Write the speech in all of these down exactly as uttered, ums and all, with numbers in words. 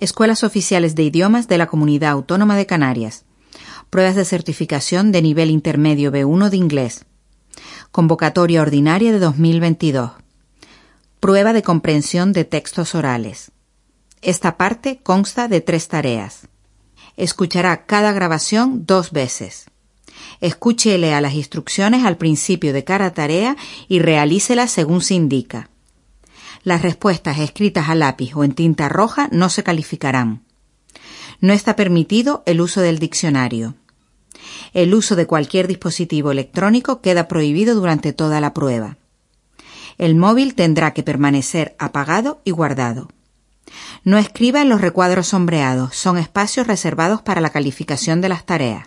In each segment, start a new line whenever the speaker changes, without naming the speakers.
Escuelas Oficiales de Idiomas de la Comunidad Autónoma de Canarias. Pruebas de certificación de nivel intermedio B uno de inglés. Convocatoria ordinaria de dos mil veintidós. Prueba de comprensión de textos orales. Esta parte consta de tres tareas. Escuchará cada grabación dos veces. Escuche y lea las instrucciones al principio de cada tarea y realícelas según se indica. Las respuestas escritas a lápiz o en tinta roja no se calificarán. No está permitido el uso del diccionario. El uso de cualquier dispositivo electrónico queda prohibido durante toda la prueba. El móvil tendrá que permanecer apagado y guardado. No escriba en los recuadros sombreados, son espacios reservados para la calificación de las tareas.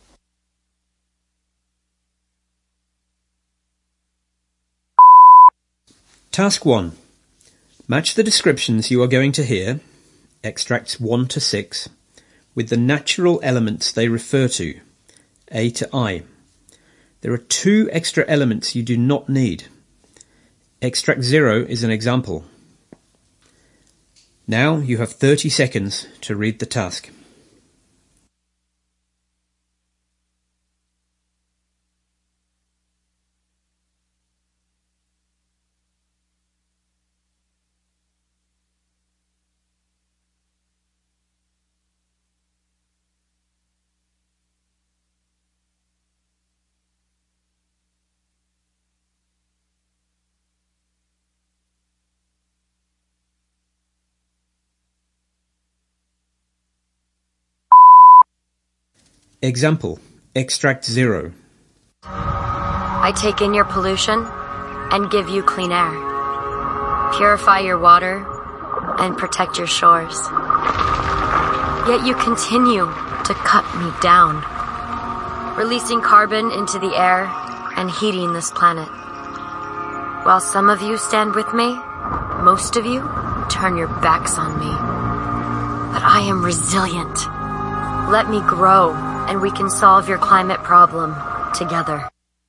Task one. Match the descriptions you are going to hear, extracts one to six, with the natural elements they refer to, A to I. There are two extra elements you do not need. Extract zero is an example. Now you have thirty seconds to read the task. Example, extract zero.
I take in your pollution and give you clean air. Purify your water and protect your shores. Yet you continue to cut me down, releasing carbon into the air and heating this planet. While some of you stand with me, most of you turn your backs on me. But I am resilient. Let me grow, and we can solve your climate problem together.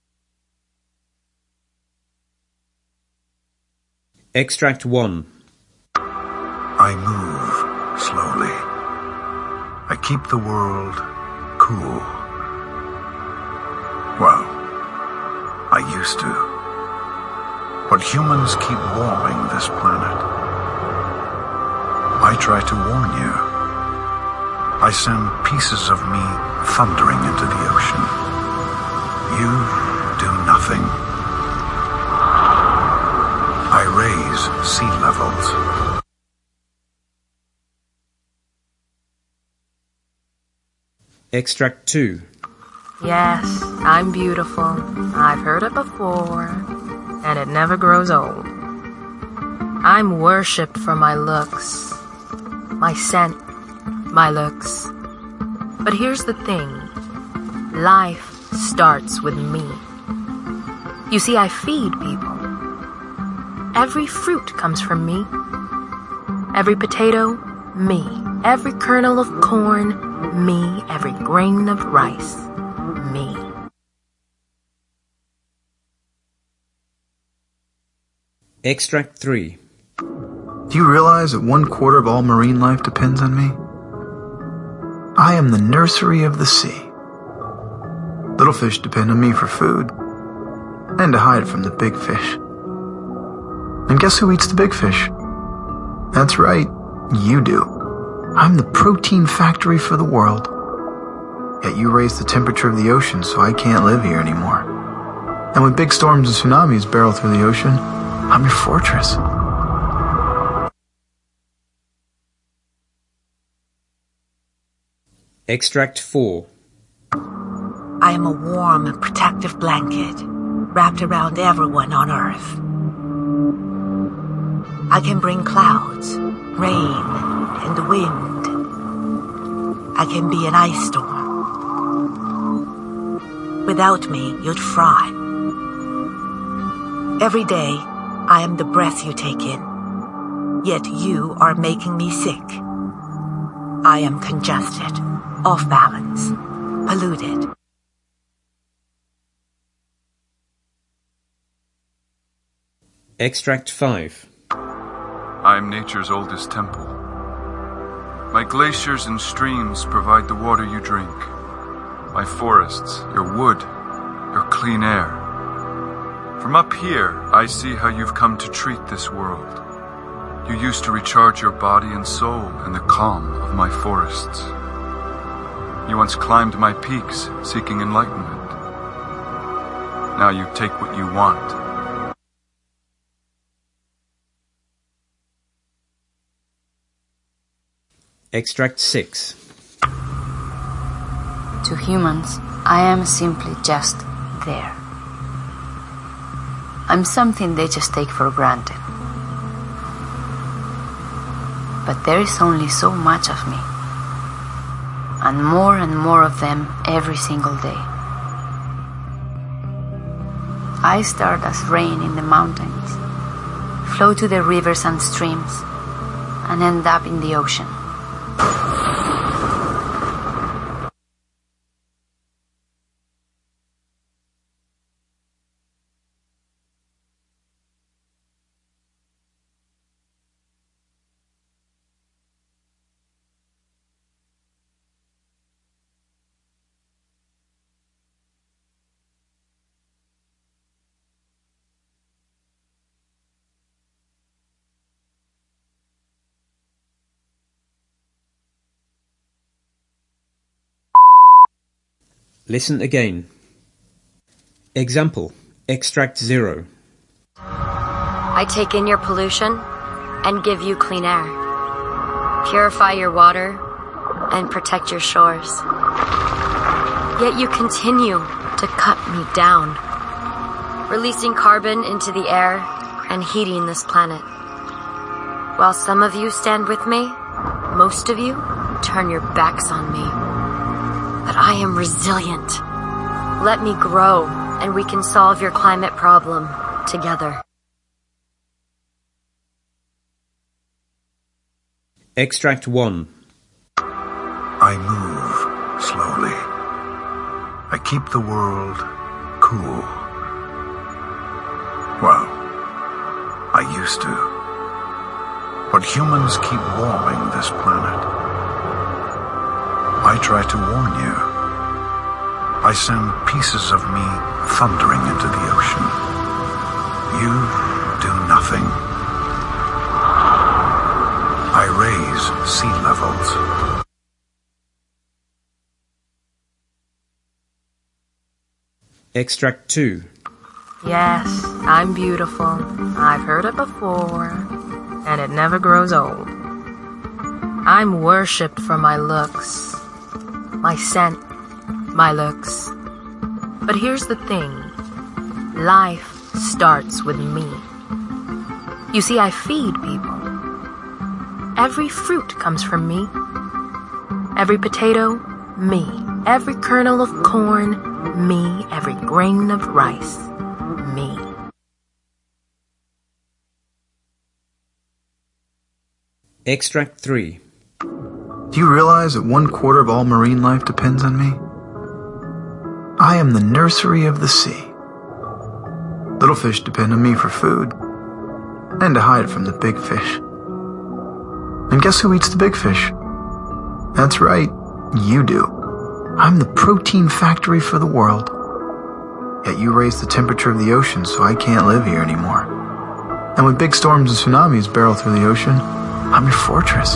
Extract one.
I move slowly. I keep the world cool. Well, I used to. But humans keep warming this planet. I try to warn you. I send pieces of me thundering into the ocean. You do nothing. I raise sea levels.
Extract two.
Yes, I'm beautiful. I've heard it before, and it never grows old. I'm worshipped for my looks, my scent, my looks. But here's the thing. Life starts with me. You see, I feed people. Every fruit comes from me. Every potato, me. Every kernel of corn, me. Every grain of rice, me.
Extract three.
Do you realize that one quarter of all marine life depends on me? I am the nursery of the sea. Little fish depend on me for food and to hide from the big fish. And guess who eats the big fish? That's right, you do. I'm the protein factory for the world. Yet you raise the temperature of the ocean, so I can't live here anymore. And when big storms and tsunamis barrel through the ocean, I'm your fortress.
Extract four.
I am a warm and protective blanket wrapped around everyone on Earth. I can bring clouds, rain, and wind. I can be an ice storm. Without me, you'd fry. Every day, I am the breath you take in. Yet you are making me sick. I am congested, off balance, polluted.
Extract five.
I am nature's oldest temple. My glaciers and streams provide the water you drink. My forests, your wood, your clean air. From up here, I see how you've come to treat this world. You used to recharge your body and soul in the calm of my forests. You once climbed my peaks, seeking enlightenment. Now you take what you want.
Extract six.
To humans, I am simply just there. I'm something they just take for granted. But there is only so much of me, and more and more of them every single day. I start as rain in the mountains, flow to the rivers and streams, and end up in the ocean.
Listen again. Example, extract zero.
I take in your pollution and give you clean air. Purify your water and protect your shores. Yet you continue to cut me down, releasing carbon into the air and heating this planet. While some of you stand with me, most of you turn your backs on me. But I am resilient. Let me grow, and we can solve your climate problem together.
Extract one.
I move slowly. I keep the world cool. Well, I used to. But humans keep warming this planet. I try to warn you. I send pieces of me thundering into the ocean. You do nothing. I raise sea levels.
Extract two.
Yes, I'm beautiful. I've heard it before, and it never grows old. I'm worshipped for my looks, my scent, my looks. But here's the thing. Life starts with me. You see, I feed people. Every fruit comes from me. Every potato, me. Every kernel of corn, me. Every grain of rice, me.
Extract three.
Do you realize that one quarter of all marine life depends on me? I am the nursery of the sea. Little fish depend on me for food and to hide from the big fish. And guess who eats the big fish? That's right, you do. I'm the protein factory for the world. Yet you raise the temperature of the ocean, so I can't live here anymore. And when big storms and tsunamis barrel through the ocean, I'm your fortress.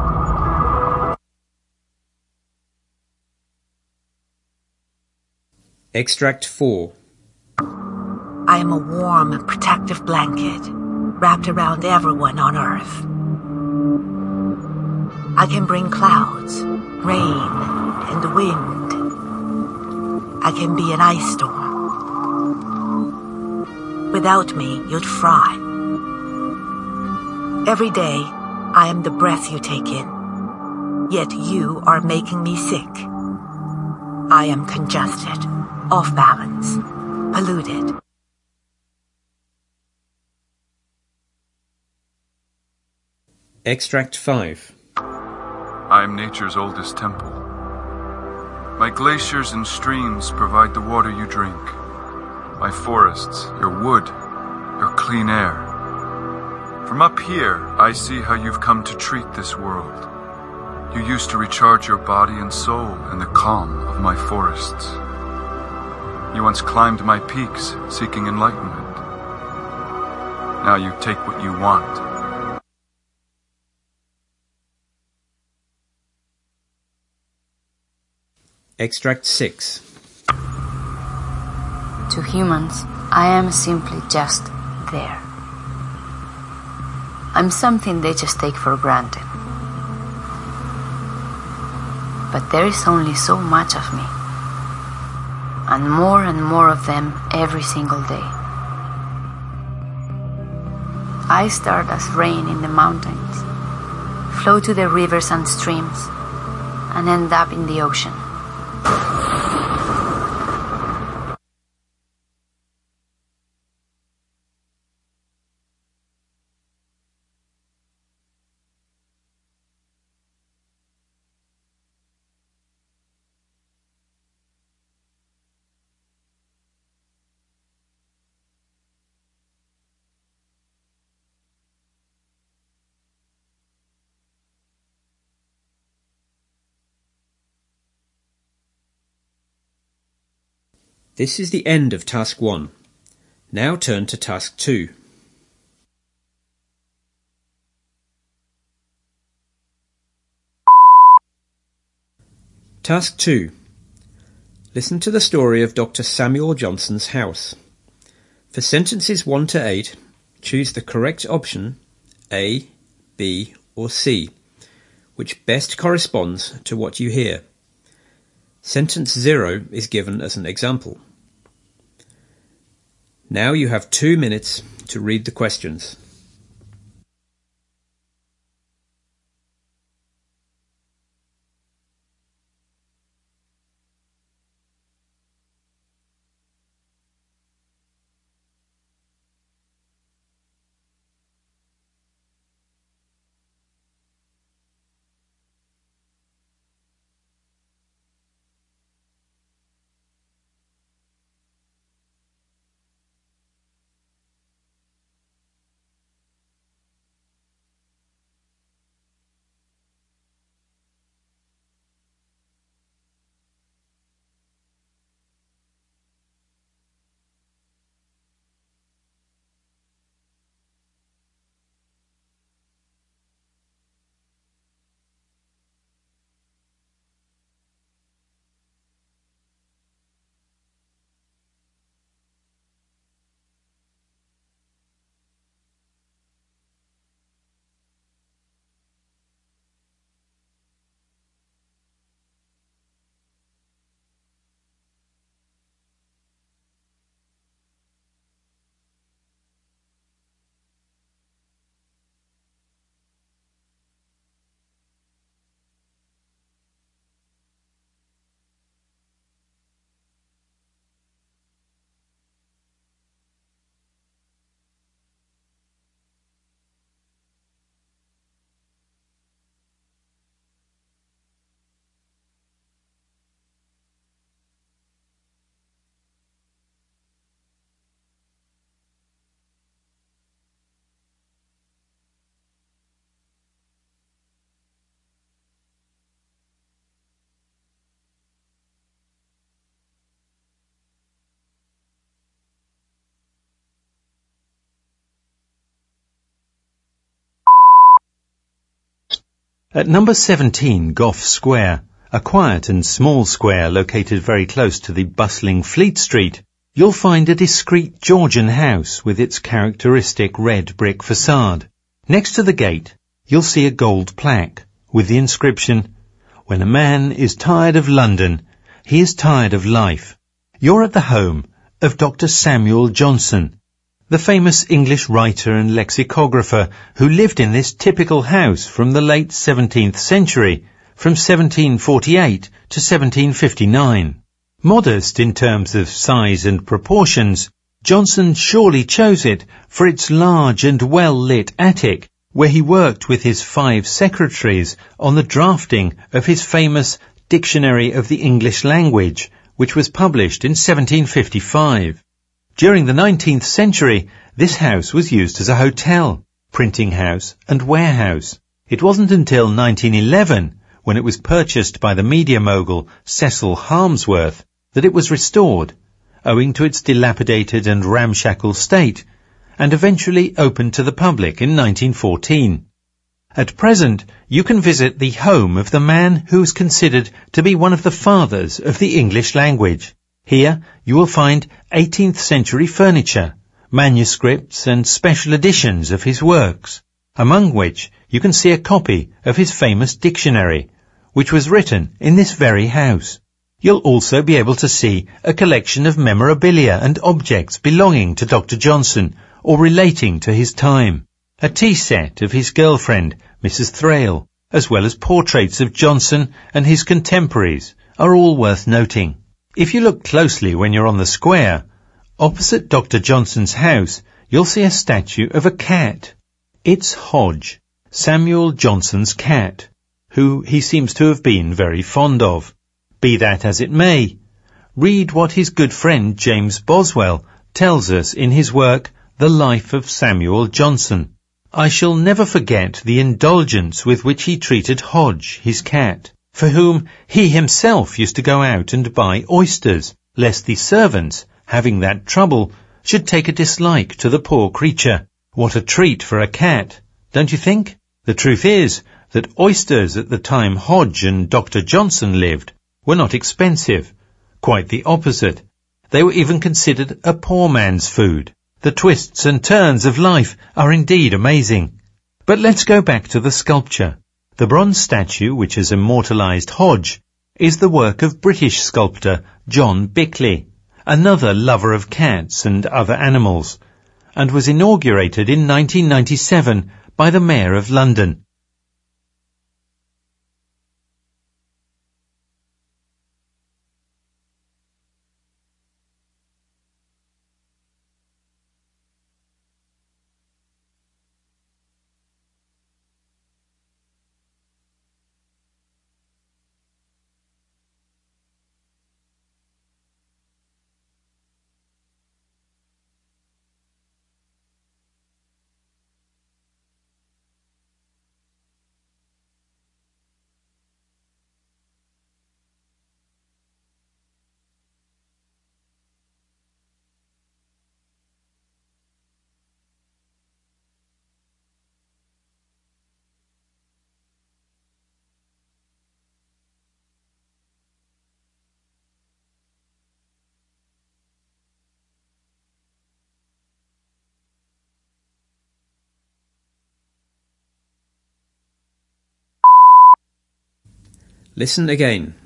Extract four.
I am a warm, protective blanket wrapped around everyone on Earth. I can bring clouds, rain, and wind. I can be an ice storm. Without me, you'd fry. Every day, I am the breath you take in. Yet you are making me sick. I am congested, off balance, polluted.
Extract five.
I am nature's oldest temple. My glaciers and streams provide the water you drink. My forests, your wood, your clean air. From up here, I see how you've come to treat this world. You used to recharge your body and soul in the calm of my forests. You once climbed my peaks, seeking enlightenment. Now you take what you want.
Extract six.
To humans, I am simply just there. I'm something they just take for granted. But there is only so much of me, and more and more of them every single day. I start as rain in the mountains, flow to the rivers and streams, and end up in the ocean.
This is the end of task one. Now turn to task two. Task two. Listen to the story of Doctor Samuel Johnson's house. For sentences one to eight, choose the correct option A, B or C, which best corresponds to what you hear. Sentence zero is given as an example. Now you have two minutes to read the questions.
At number seventeen Gough Square, a quiet and small square located very close to the bustling Fleet Street, you'll find a discreet Georgian house with its characteristic red brick facade. Next to the gate, you'll see a gold plaque with the inscription, "When a man is tired of London, he is tired of life." You're at the home of Doctor Samuel Johnson, the famous English writer and lexicographer who lived in this typical house from the late seventeenth century, from seventeen forty-eight to seventeen fifty-nine. Modest in terms of size and proportions, Johnson surely chose it for its large and well-lit attic, where he worked with his five secretaries on the drafting of his famous Dictionary of the English Language, which was published in seventeen fifty-five. During the nineteenth century, this house was used as a hotel, printing house and warehouse. It wasn't until nineteen eleven, when it was purchased by the media mogul Cecil Harmsworth, that it was restored, owing to its dilapidated and ramshackle state, and eventually opened to the public in nineteen fourteen. At present, you can visit the home of the man who is considered to be one of the fathers of the English language. Here, you will find eighteenth century furniture, manuscripts and special editions of his works, among which you can see a copy of his famous dictionary, which was written in this very house. You'll also be able to see a collection of memorabilia and objects belonging to Doctor Johnson or relating to his time, a tea set of his girlfriend, Missus Thrale, as well as portraits of Johnson and his contemporaries, are all worth noting. If you look closely when you're on the square, opposite Doctor Johnson's house, you'll see a statue of a cat. It's Hodge, Samuel Johnson's cat, who he seems to have been very fond of. Be that as it may, read what his good friend James Boswell tells us in his work, The Life of Samuel Johnson. I shall never forget the indulgence with which he treated Hodge, his cat, for whom he himself used to go out and buy oysters, lest the servants, having that trouble, should take a dislike to the poor creature. What a treat for a cat, don't you think? The truth is that oysters at the time Hodge and Doctor Johnson lived were not expensive. Quite the opposite. They were even considered a poor man's food. The twists and turns of life are indeed amazing. But let's go back to the sculpture. The bronze statue which has immortalized Hodge is the work of British sculptor John Bickley, another lover of cats and other animals, and was inaugurated in nineteen ninety-seven by the Mayor of London.
Listen again.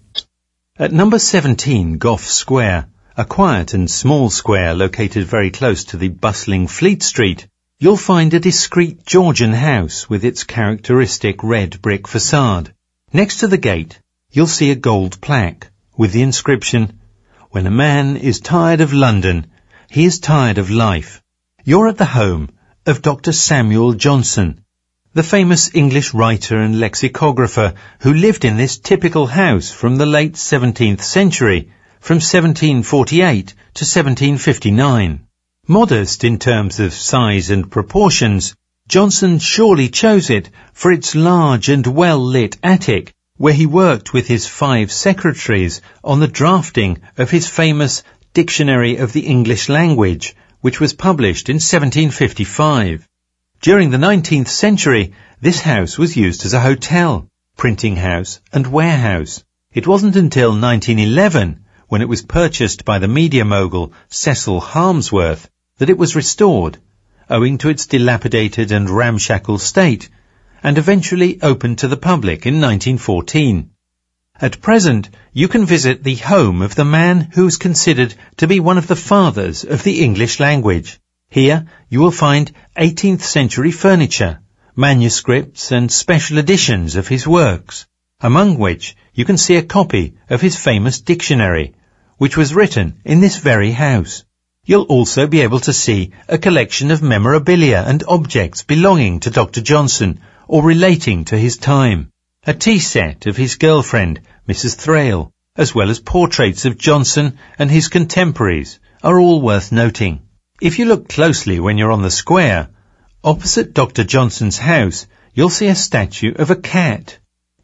At number seventeen Gough Square, a quiet and small square located very close to the bustling Fleet Street, you'll find a discreet Georgian house with its characteristic red brick facade. Next to the gate, you'll see a gold plaque with the inscription, "When a man is tired of London, he is tired of life." You're at the home of Doctor Samuel Johnson, the famous English writer and lexicographer who lived in this typical house from the late seventeenth century, from seventeen forty-eight to seventeen fifty-nine. Modest in terms of size and proportions, Johnson surely chose it for its large and well-lit attic, where he worked with his five secretaries on the drafting of his famous Dictionary of the English Language, which was published in seventeen fifty-five. During the nineteenth century, this house was used as a hotel, printing house and warehouse. It wasn't until nineteen eleven, when it was purchased by the media mogul Cecil Harmsworth, that it was restored, owing to its dilapidated and ramshackle state, and eventually opened to the public in nineteen fourteen. At present, you can visit the home of the man who is considered to be one of the fathers of the English language. Here, you will find eighteenth century furniture, manuscripts and special editions of his works, among which you can see a copy of his famous dictionary, which was written in this very house. You'll also be able to see a collection of memorabilia and objects belonging to Doctor Johnson or relating to his time, a tea set of his girlfriend, Missus Thrale, as well as portraits of Johnson and his contemporaries, are all worth noting. If you look closely when you're on the square, opposite Doctor Johnson's house, you'll see a statue of a cat.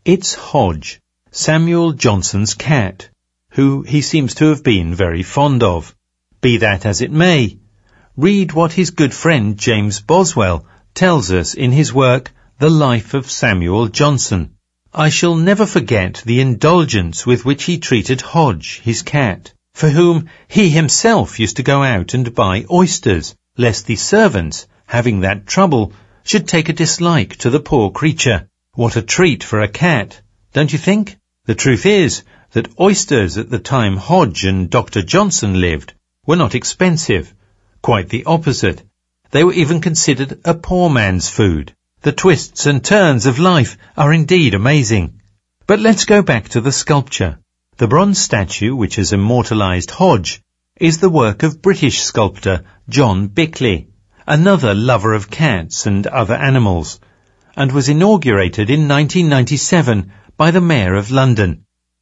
It's Hodge, Samuel Johnson's cat, who he seems to have been very fond of. Be that as it may, read what his good friend James Boswell tells us in his work The Life of Samuel Johnson. I shall never forget the indulgence with which he treated Hodge, his cat, for whom he himself used to go out and buy oysters, lest the servants, having that trouble, should take a dislike to the poor creature. What a treat for a cat, don't you think? The truth is that oysters at the time Hodge and Doctor Johnson lived were not expensive. Quite the opposite. They were even considered a poor man's food. The twists and turns of life are indeed amazing. But let's go back to the sculpture. The bronze statue which has immortalized Hodge is the work of British sculptor John Bickley, another lover of cats and other animals, and was inaugurated in nineteen ninety-seven by the Mayor of London.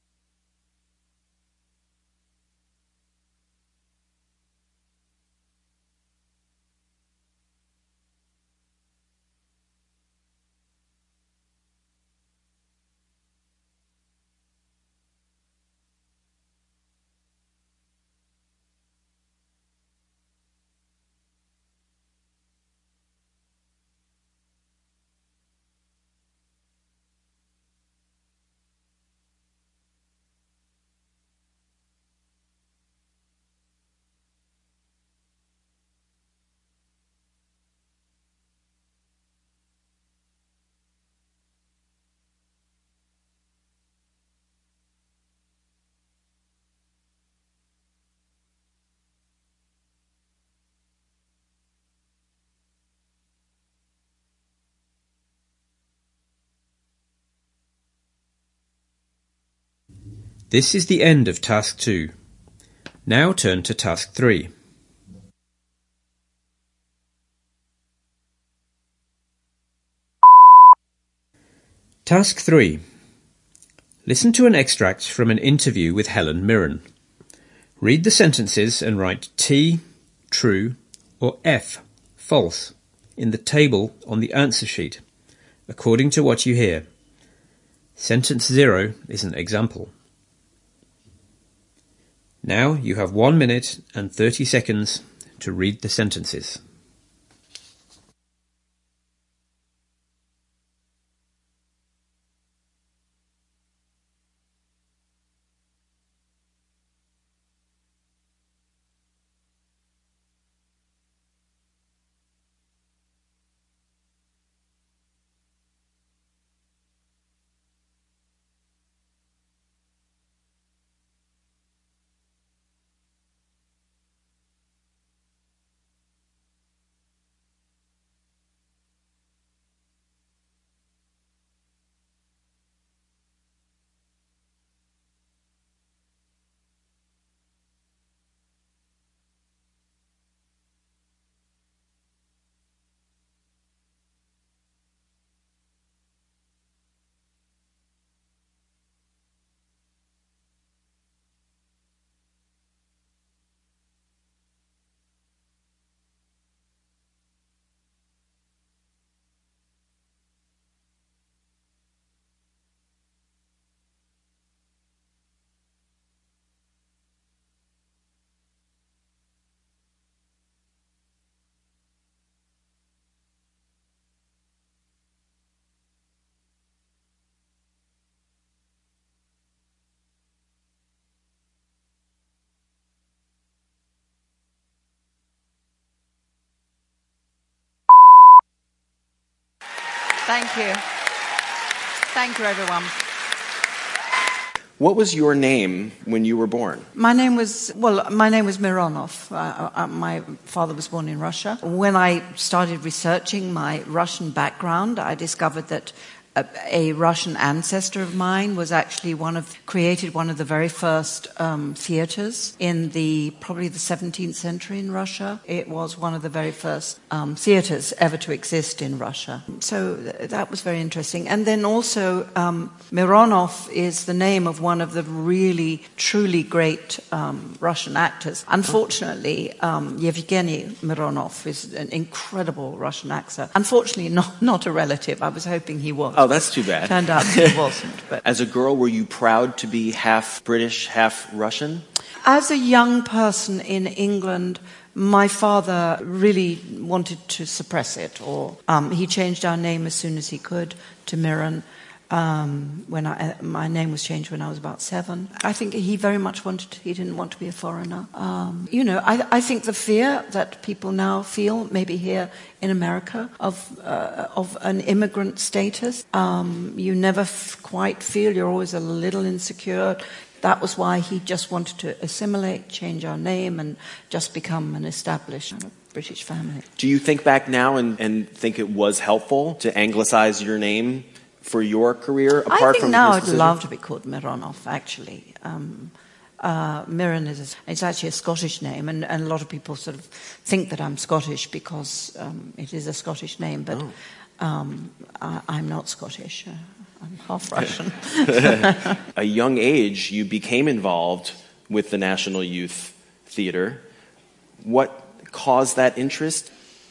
This is the end of task two. Now turn to task three. Task three. Listen to an extract from an interview with Helen Mirren. Read the sentences and write T, true, or F, false, in the table on the answer sheet, according to what you hear. Sentence zero is an example. Now you have one minute and thirty seconds to read the sentences.
Thank you. Thank you, everyone.
What was your name when you were born?
My name was, well, my name was Mironov. Uh, uh, my father was born in Russia. When I started researching my Russian background, I discovered that a, a Russian ancestor of mine was actually one of, created one of the very first um, theaters in the, probably the seventeenth century in Russia. It was one of the very first um, theaters ever to exist in Russia. So th- that was very interesting. And then also, um, Mironov is the name of one of the really, truly great um, Russian actors. Unfortunately, um, Yevgeny Mironov is an incredible Russian actor. Unfortunately, not, not a relative. I was hoping he was.
Oh, that's too bad.
Turned out it wasn't. But
as a girl, were you proud to be half British, half Russian?
As a young person in England, my father really wanted to suppress it, or um, he changed our name as soon as he could to Mirren. Um, when I, my name was changed when I was about seven. I think he very much wanted to, he didn't want to be a foreigner. Um, you know, I, I think the fear that people now feel, maybe here in America, of uh, of an immigrant status, um, you never f- quite feel, you're always a little insecure. That was why he just wanted to assimilate, change our name, and just become an established British family.
Do you think back now and, and think it was helpful to anglicize your name for your career, apart
I think
from
now
his
I'd
decision?
love to be called Mironov, actually. Um, uh, Mirren is a, it's actually a Scottish name, and, and a lot of people sort of think that I'm Scottish because um, it is a Scottish name, but oh. um, I, I'm not Scottish. Uh, I'm half Russian.
A young age, you became involved with the National Youth Theatre. What caused that interest?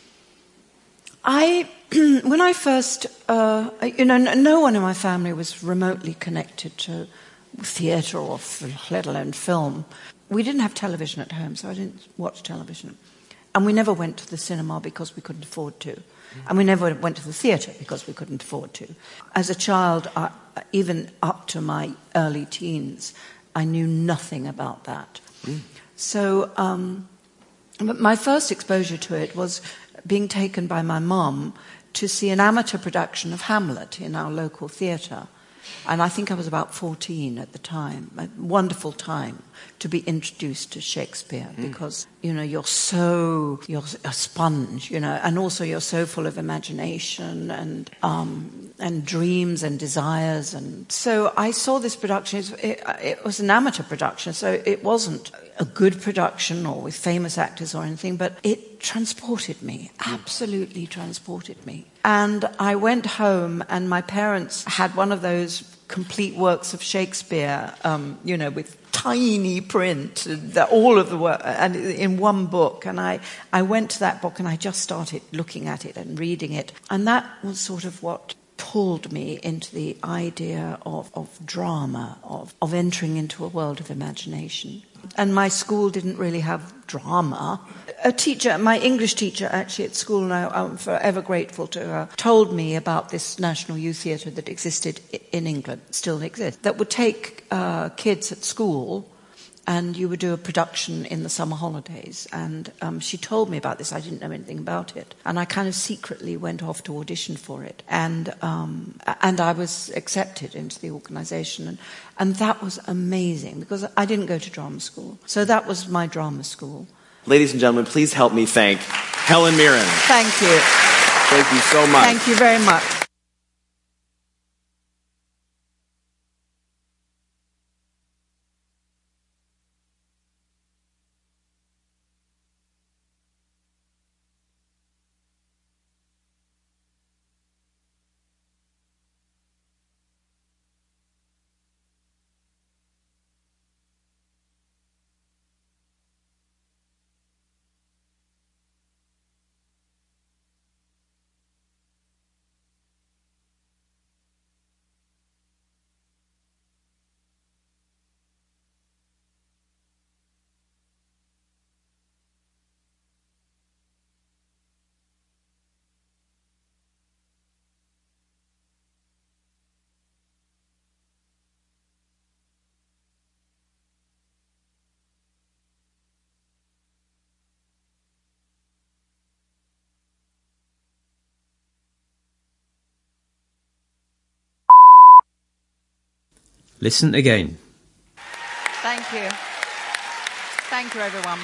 I, when I first, uh, you know, no one in my family was remotely connected to theatre or let alone film. We didn't have television at home, so I didn't watch television. And we never went to the cinema because we couldn't afford to. And we never went to the theatre because we couldn't afford to. As a child, I, even up to my early teens, I knew nothing about that. Mm. So um, but my first exposure to it was being taken by my mum to see an amateur production of Hamlet in our local theatre. And I think I was about fourteen at the time. A wonderful time to be introduced to Shakespeare mm. because, you know, you're so, you're a sponge, you know, and also you're so full of imagination and um, and dreams and desires. And so I saw this production. It, it was an amateur production, so it wasn't a good production or with famous actors or anything, but it transported me, absolutely transported me. And I went home, and my parents had one of those complete works of Shakespeare, um, you know, with tiny print, the, all of the work, and in one book. And I, I went to that book and I just started looking at it and reading it. And that was sort of what pulled me into the idea of, of drama, of, of entering into a world of imagination. And my school didn't really have drama. A teacher, my English teacher actually at school, and I'm forever grateful to her, told me about this National Youth Theatre that existed in England, still exists, that would take uh, kids at school and you would do a production in the summer holidays. And um, she told me about this. I didn't know anything about it. And I kind of secretly went off to audition for it. And um, and I was accepted into the organisation. And, and that was amazing because I didn't go to drama school. So that was my drama school.
Ladies and gentlemen, please help me thank Helen Mirren.
Thank you.
Thank you so much.
Thank you very much.
Listen again.
Thank you. Thank you, everyone.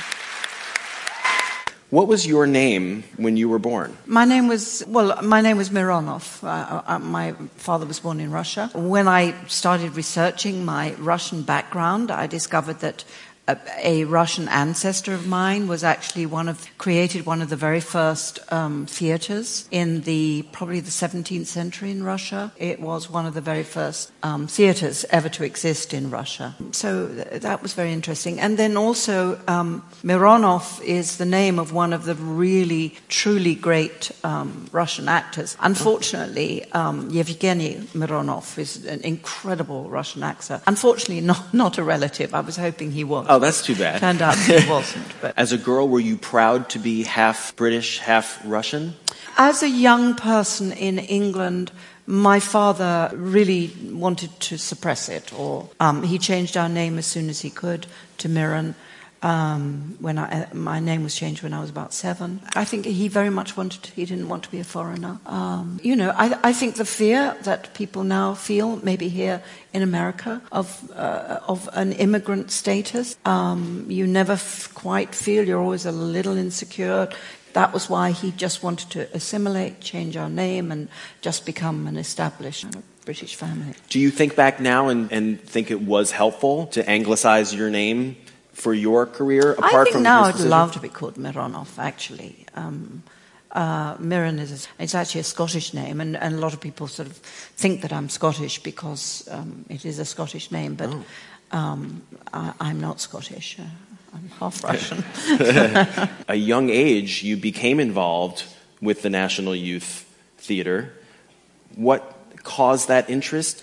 What was your name when you were born?
My name was, well, my name was Mironov. Uh, uh, my father was born in Russia. When I started researching my Russian background, I discovered that a, a Russian ancestor of mine was actually one of created one of the very first um, theaters in the probably the seventeenth century in Russia. It was one of the very first um, theaters ever to exist in Russia. So th- that was very interesting. And then also um, Mironov is the name of one of the really truly great um, Russian actors. Unfortunately, um, Yevgeny Mironov is an incredible Russian actor. Unfortunately, not not a relative. I was hoping he was.
Oh, that's too bad.
Turned out he wasn't. But
as a girl, were you proud to be half British, half Russian?
As a young person in England, my father really wanted to suppress it, or um, he changed our name as soon as he could to Miron. Um, when I, my name was changed when I was about seven. I think he very much wanted to, he didn't want to be a foreigner. Um, you know, I, I think the fear that people now feel, maybe here in America, of uh, of an immigrant status, um, you never f- quite feel, you're always a little insecure. That was why he just wanted to assimilate, change our name, and just become an established British family.
Do you think back now and, and think it was helpful to anglicize your name for your career, apart
I think
from
now
his
I'd
decision?
love to be called Mironov, actually. Um, uh, Miron is a, it's actually a Scottish name, and, and a lot of people sort of think that I'm Scottish because um, it is a Scottish name, but
oh.
um, I, I'm not Scottish. Uh, I'm half Russian.
A young age, you became involved with the National Youth Theatre. What caused that interest?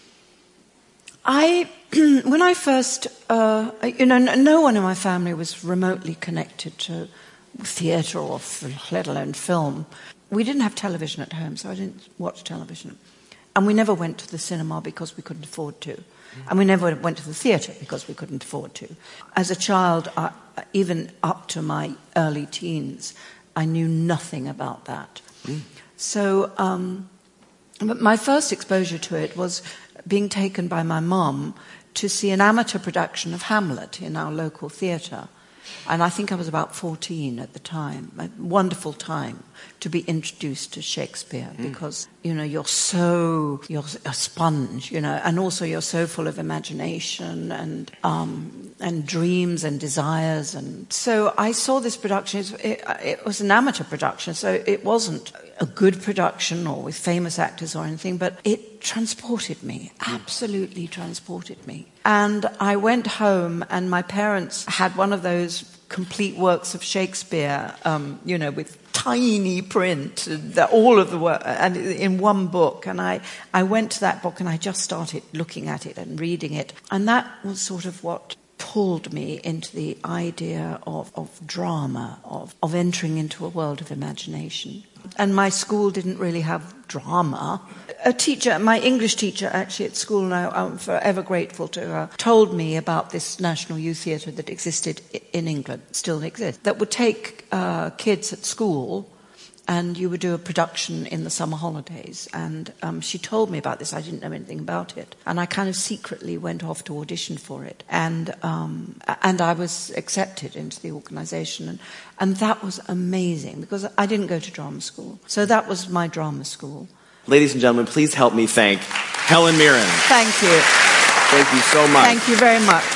I, when I first, uh, you know, no one in my family was remotely connected to theatre or let alone film. We didn't have television at home, so I didn't watch television. And we never went to the cinema because we couldn't afford to. And we never went to the theatre because we couldn't afford to. As a child, I, even up to my early teens, I knew nothing about that. Mm. So um, but my first exposure to it was being taken by my mum to see an amateur production of Hamlet in our local theatre. And I think I was about fourteen at the time. A wonderful time to be introduced to Shakespeare mm. because, you know, you're so, you're a sponge, you know, and also you're so full of imagination and um, and dreams and desires. And so I saw this production. It, it was an amateur production, so it wasn't a good production or with famous actors or anything, but it transported me, absolutely transported me. And I went home, and my parents had one of those complete works of Shakespeare, um, you know, with tiny print, the, all of the work, and in one book. And I, I went to that book and I just started looking at it and reading it. And that was sort of what pulled me into the idea of, of drama, of, of entering into a world of imagination. And my school didn't really have drama. A teacher, my English teacher actually at school, and I, I'm forever grateful to her, told me about this National Youth Theatre that existed in England, still exists, that would take uh, kids at school and you would do a production in the summer holidays. And um, she told me about this. I didn't know anything about it. And I kind of secretly went off to audition for it. And um, and I was accepted into the organisation. And, and that was amazing because I didn't go to drama school. So that was my drama school.
Ladies and gentlemen, please help me thank Helen Mirren.
Thank you.
Thank you so much.
Thank you very much.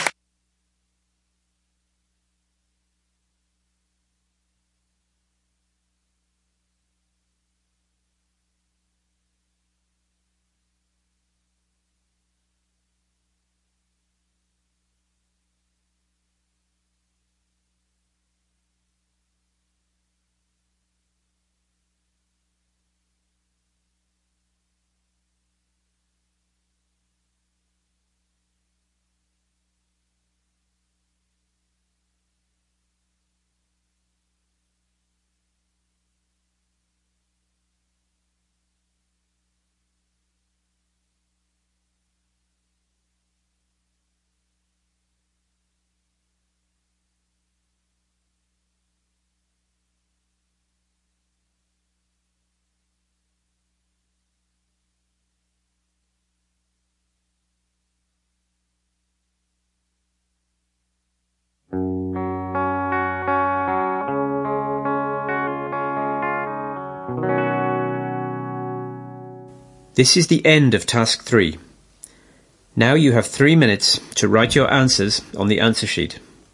This is the end of task three. Now you have three minutes to write your answers on the answer sheet.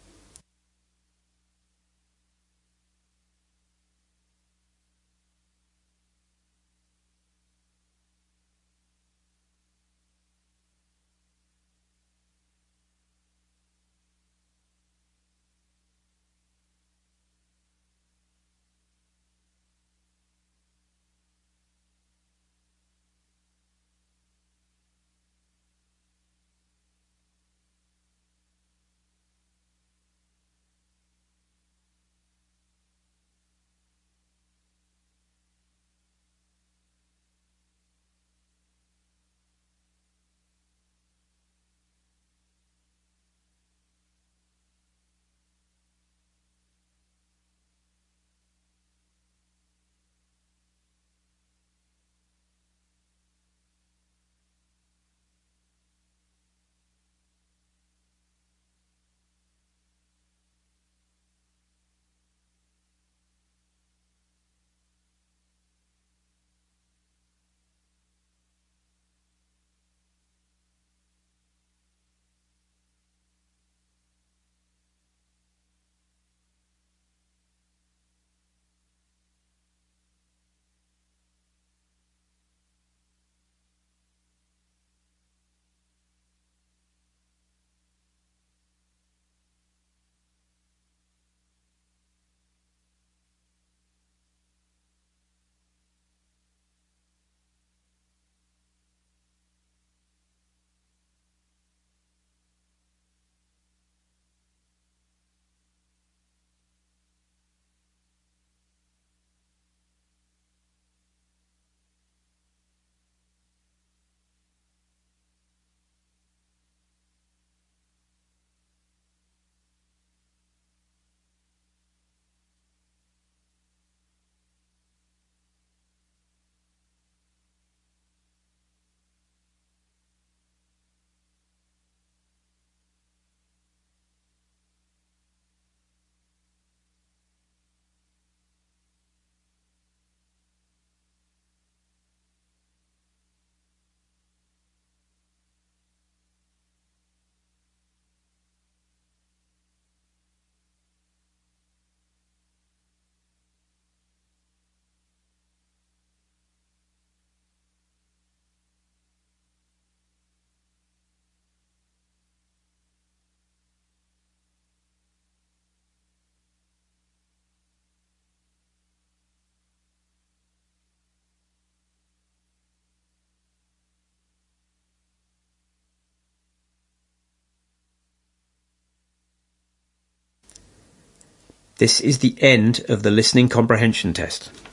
This is the end of the listening comprehension test.